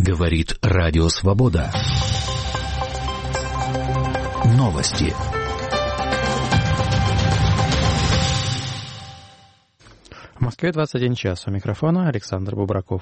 Говорит Радио Свобода. Новости. В Москве 21 час. У микрофона Александр Бубраков.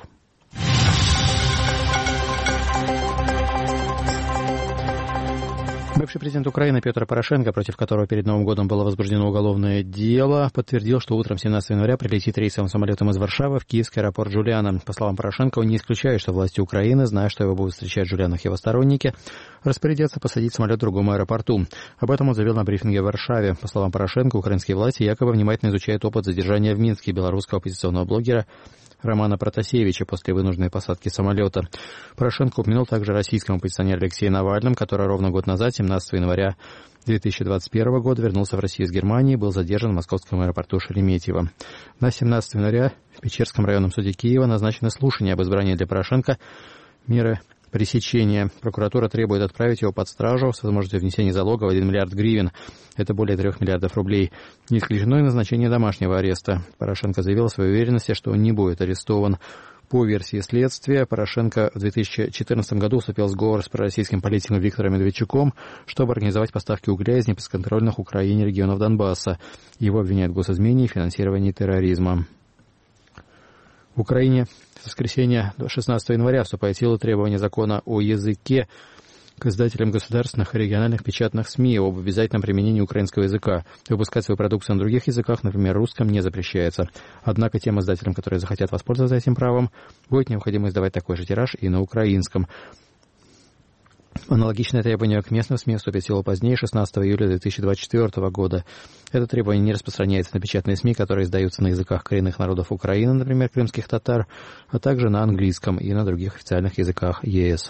Бывший президент Украины Петр Порошенко, против которого перед Новым годом было возбуждено уголовное дело, подтвердил, что утром 17 января прилетит рейсовым самолетом из Варшавы в киевский аэропорт Джулиана. По словам Порошенко, он не исключает, что власти Украины, зная, что его будут встречать в Джулианах его сторонники, распорядятся посадить самолет в другом аэропорту. Об этом он заявил на брифинге в Варшаве. По словам Порошенко, украинские власти якобы внимательно изучают опыт задержания в Минске белорусского оппозиционного блогера Романа Протасевича после вынужденной посадки самолета. Порошенко упомянул также российском оппозиционере Алексее Навальном, который ровно год назад, 17 января 2021 года, вернулся в Россию из Германии и был задержан в московском аэропорту Шереметьево. На 17 января в Печерском районном суде Киева назначено слушание об избрании для Порошенко меры пресечения. Прокуратура требует отправить его под стражу с возможностью внесения залога в 1 миллиард гривен. Это более 3 миллиардов рублей. Не исключено и назначение домашнего ареста. Порошенко заявил о своей уверенности, что он не будет арестован. По версии следствия, Порошенко в 2014 году вступил в сговор с пророссийским политиком Виктором Медведчуком, чтобы организовать поставки угля из неподконтрольных Украине регионов Донбасса. Его обвиняют в госизмене и финансировании терроризма. В Украине с воскресенья до 16 января вступает в силу требования закона о языке к издателям государственных и региональных печатных СМИ об обязательном применении украинского языка. Выпускать свою продукцию на других языках, например, русском, не запрещается. Однако тем издателям, которые захотят воспользоваться этим правом, будет необходимо издавать такой же тираж и на украинском. Аналогичное требование к местным СМИ вступит в силу позднее, 16 июля 2024 года. Это требование не распространяется на печатные СМИ, которые издаются на языках коренных народов Украины, например, крымских татар, а также на английском и на других официальных языках ЕС.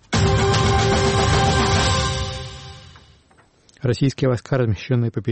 Российские войска, размещенные по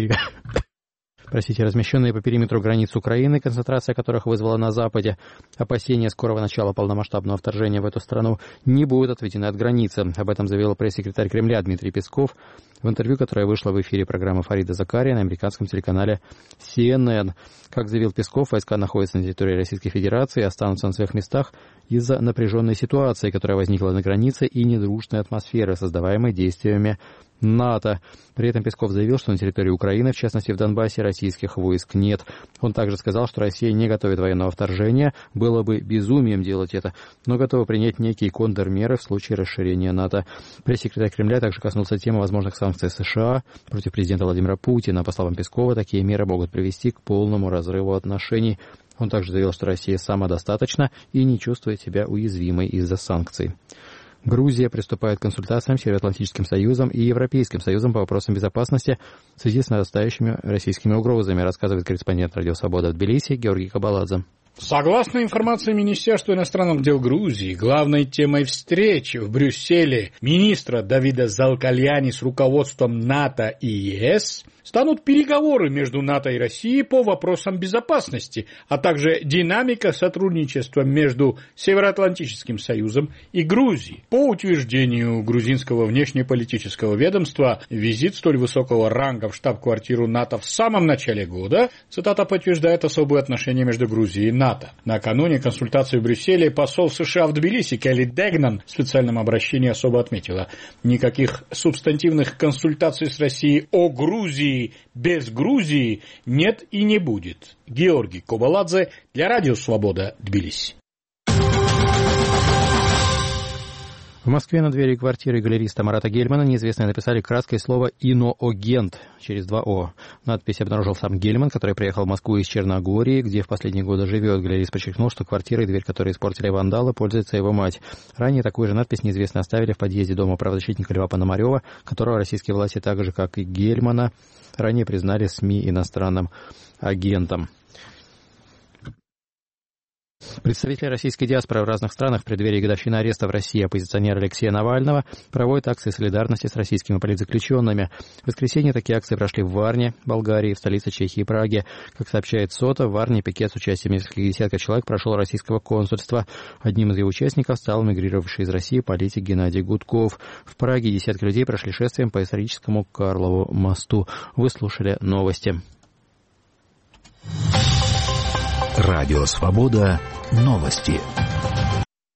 периметру границ Украины, концентрация которых вызвала на Западе опасения скорого начала полномасштабного вторжения в эту страну, не будут отведены от границы. Об этом заявил пресс-секретарь Кремля Дмитрий Песков в интервью, которое вышло в эфире программы Фарида Закария на американском телеканале CNN. Как заявил Песков, войска находятся на территории Российской Федерации и останутся на своих местах из-за напряженной ситуации, которая возникла на границе, и недружной атмосферы, создаваемой действиями НАТО. При этом Песков заявил, что на территории Украины, в частности в Донбассе, российских войск нет. Он также сказал, что Россия не готовит военного вторжения, было бы безумием делать это, но готова принять некие контрмеры в случае расширения НАТО. Пресс-секретарь Кремля также коснулся темы возможных санкций США против президента Владимира Путина. По словам Пескова, такие меры могут привести к полному разрыву отношений. Он также заявил, что Россия самодостаточна и не чувствует себя уязвимой из-за санкций. Грузия приступает к консультациям с Североатлантическим Союзом и Европейским Союзом по вопросам безопасности в связи с нарастающими российскими угрозами, рассказывает корреспондент Радио Свобода в Тбилиси Георгий Кабаладзе. Согласно информации Министерства иностранных дел Грузии, главной темой встречи в Брюсселе министра Давида Залкальяни с руководством НАТО и ЕС станут переговоры между НАТО и Россией по вопросам безопасности, а также динамика сотрудничества между Североатлантическим Союзом и Грузией. По утверждению грузинского внешнеполитического ведомства, визит столь высокого ранга в штаб-квартиру НАТО в самом начале года, цитата, подтверждает особые отношения между Грузией и НАТО. Накануне консультации в Брюсселе посол США в Тбилиси Келли Дегнан в специальном обращении особо отметила: никаких субстантивных консультаций с Россией о Грузии без Грузии нет и не будет. Георгий Кабаладзе для Радио Свобода, Тбилиси. В Москве на двери квартиры галериста Марата Гельмана неизвестные написали краской слово «Иноагент» через 2 «О». Надпись обнаружил сам Гельман, который приехал в Москву из Черногории, где в последние годы живет. Галерист подчеркнул, что квартира и дверь, которые испортили вандалы, пользуется его мать. Ранее такую же надпись неизвестные оставили в подъезде дома правозащитника Льва Пономарева, которого российские власти, так же как и Гельмана, ранее признали СМИ иностранным агентом. Представители российской диаспоры в разных странах в преддверии годовщины ареста в России оппозиционера Алексея Навального проводят акции солидарности с российскими политзаключенными. В воскресенье такие акции прошли в Варне, Болгарии, в столице Чехии и Праге. Как сообщает СОТА, в Варне пикет с участием нескольких десятков человек прошел российского консульства. Одним из его участников стал мигрировавший из России политик Геннадий Гудков. В Праге десятки людей прошли шествием по историческому Карлову мосту. Вы слушали новости. Радио Свобода. Новости.